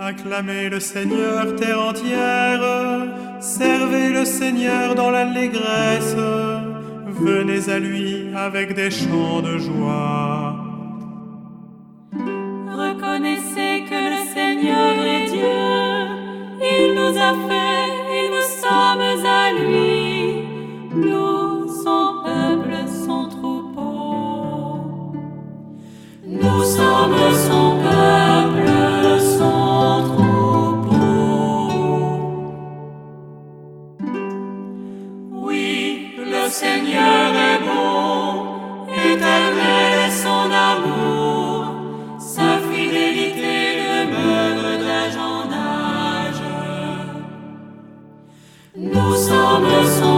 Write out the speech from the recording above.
Acclamez le Seigneur, terre entière, servez le Seigneur dans l'allégresse, venez à lui avec des chants de joie. Reconnaissez que le Seigneur est Dieu, il nous a fait et nous sommes à lui, nous, son peuple, son troupeau. Nous sommes son peuple, son troupeau. Oui, le Seigneur est bon, éternel est son amour, sa fidélité demeure d'âge en âge. Nous sommes son